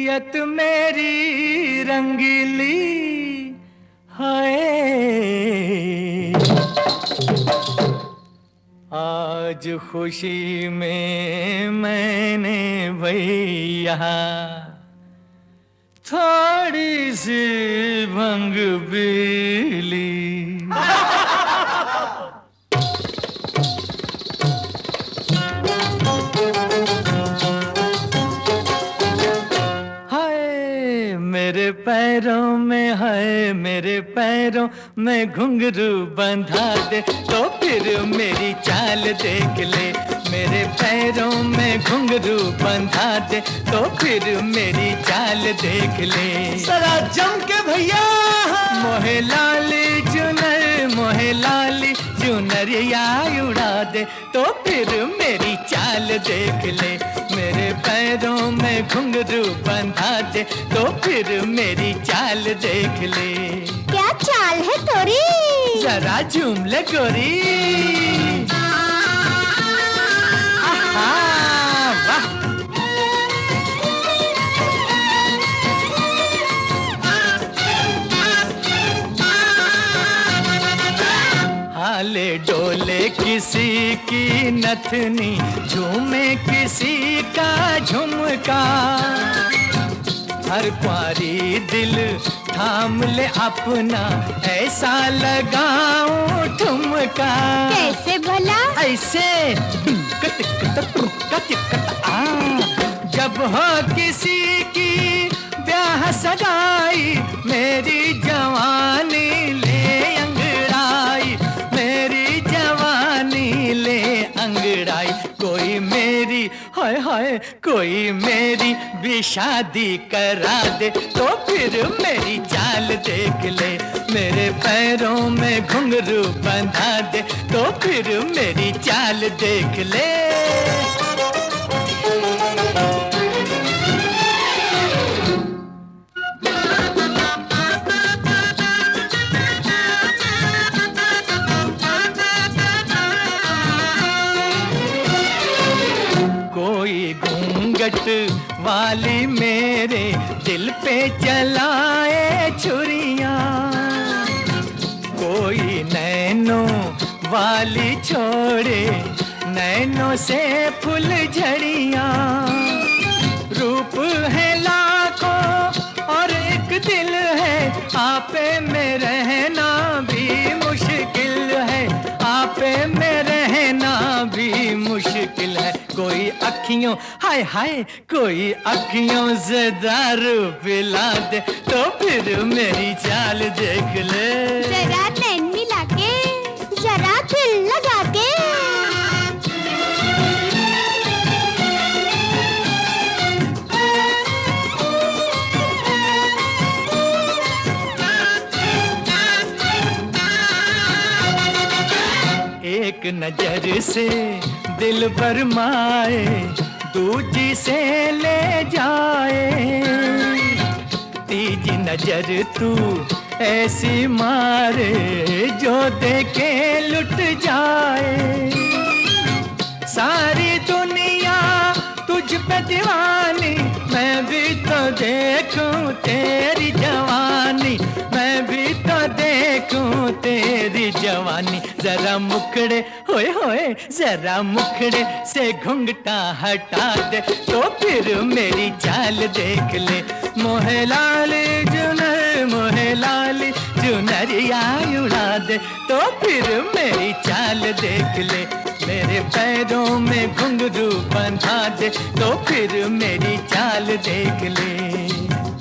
तबीयत मेरी रंगीली है, आज खुशी में मैंने भैया थोड़ी सी भंग पी ली। मेरे पैरों में है, मेरे पैरों में घुंघरू बंधा दे तो फिर मेरी चाल देख ले। मेरे पैरों में घुंघरू बंधा दे तो फिर मेरी चाल देख ले। जरा जम के भैया मोहे लाली चुनर, मोहे लाली चुनरिया उड़ा दे तो फिर मेरी चाल देख ले। मेरे पैरों में घुंघरू बंधा दे तो फिर मेरी चाल देख ले। क्या चाल है तोरी? जरा झूम ले गोरी। वाह। हाले डोले किसी की नथनी, झूमे किसी का झुमका। हर कुंवारी दिल थाम ले अपना, ऐसा लगाऊं ठुमका। कैसे भला? ऐसे जब हो किसी की ब्याह सगाई, मेरी जवानी ले अंगड़ाई, मेरी जवानी ले अंगड़ाई। कोई मेरी हाय हाय, कोई मेरी भी शादी करा दे तो फिर मेरी चाल देख ले। मेरे पैरों में घुंघरू बंधा दे तो फिर मेरी चाल देख ले। कोई घूंघट वाली मेरे दिल पे चलाए छुरियां, कोई नैनों वाली छोड़े नैनों से फूल झड़ियां। रूप है लाखों और एक दिल है, आपे में रहना भी मुश्किल है, आपे में रहना भी मुश्किल है। कोई अखियों हाय हाय, कोई अखियों से दारू पिला दे तो फिर मेरी चाल देख ले। जरा नैन मिला के, जरा दिल लगा के। एक नजर से दिल भरमाए, दूजी से ले जाए। तीजी नजर तू ऐसी मारे जो देखे लुट जाए। सारी दुनिया तुझ पे दीवानी, मैं भी तो देखूं तेरी जवानी, मैं भी तो देखूं तेरी जवानी। जरा मुखड़े होए होए, जरा मुखड़े से घुंघटा हटा दे तो फिर मेरी चाल देख ले। मोहे लाली चुनर, मोहे लाली चुनरिया उड़ा दे तो फिर मेरी चाल देख ले। मेरे पैरों में घुंघरू बंधा दे तो फिर मेरी चाल देख ले।